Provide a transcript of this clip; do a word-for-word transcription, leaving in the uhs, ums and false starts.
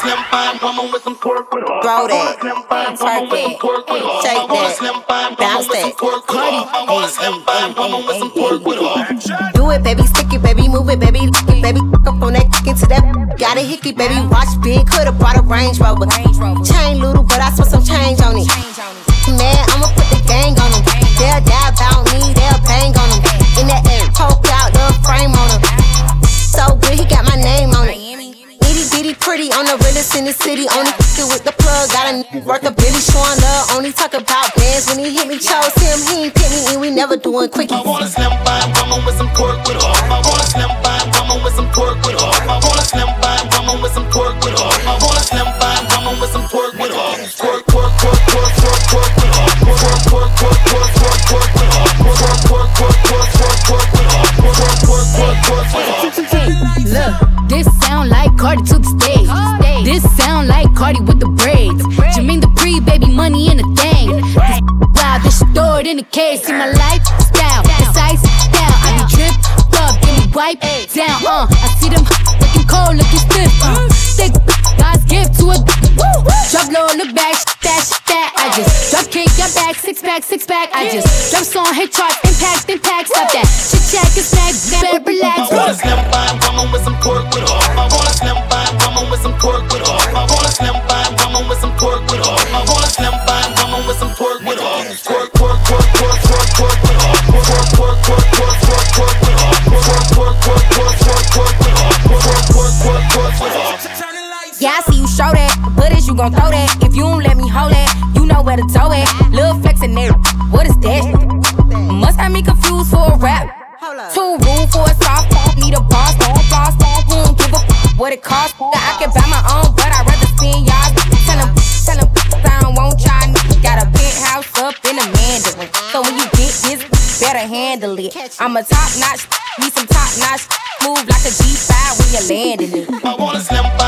slim fine woman with some pork with her. Throw that, Slim fine twerk woman with some pork with her. shake that, Slim fine bounce woman with some that. pork with her. I want a slim fine woman with some pork with her. Do it, baby, stick it, baby, move it, baby, lick it, baby, up on that kick into that. Got a hickey, baby, watch big, coulda brought a Range Rover. Chain little, but I spent some change on it. Man, I'ma put the gang on them. They'll die about me, they'll bang on them. In that air, poke out the frame on them. So good, he got my name on it. Itty bitty pretty, on the realest in the city. Only f***ing with the plug, got a n***a worth of Billy showing love. Only talk about bands when he hit me, chose him. He ain't pick me, and we never doing quickies. I want a slim fine woman with some pork with her. I want a slim fine woman with some pork with her. I want a slim fine woman with some pork with her. I want a slim fine woman with some pork with her. Pork, pork, pork, pork, pork, pork with her. Pork, pork, pork, pork, pork, pork with her. Pork, pork, pork, pork, pork, pork with her. Pork, pork, pork, pork, pork with her. Look, this sound like Cardi to the stage. This sound like Cardi with the braids. Jermaine the pre, baby, money in the thing. This wild, this shit throw it in the cage. See my lifestyle, it's ice down. I be dripped up, give me wipe down. Uh, I see them looking cold, looking stiff. Uh, thick, God's gift to a drop low, look back, shit that, shit that. I just drop kick, your back, six pack, six pack. I just drop song, hit charts, impact, impact. Stop that, shit check, it's snack, better relax. I want a slim fine woman with some pork with her. I want a slim fine woman with some pork with her. I want a slim fine woman with some pork with her. I want a slim fine woman with some pork with her. Pork, pork, pork, pork, pork, pork with her. Pork, pork, pork, pork, pork, pork with her. Pork, pork, pork, pork, pork, pork with her. Pork, pork, pork, pork with her. Yeah, I see you show that, but is you gon' throw that? If you don't let me hold that, you know where to toe it. Lil' flex in there, what is that? Must have me confused for a rap. Too rude for a soft phone, need a boss, don't floss, don't boom, give a f- what it costs. I can buy my own, but I'd rather spend y'all. Tell them, tell them, I don't want y'all. Got a penthouse up in the Mandarin, so when you get this, better handle it. I'm a top notch, need some top notch, move like a G five when you're landing it. I want a slim fine